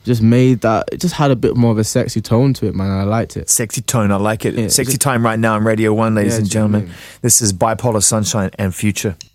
just made that, it just had a bit more of a sexy tone to it, man. I liked it. Sexy tone, I like it. Yeah, Sexy time right now on Radio 1, ladies and gentlemen. This is Bipolar Sunshine and Future.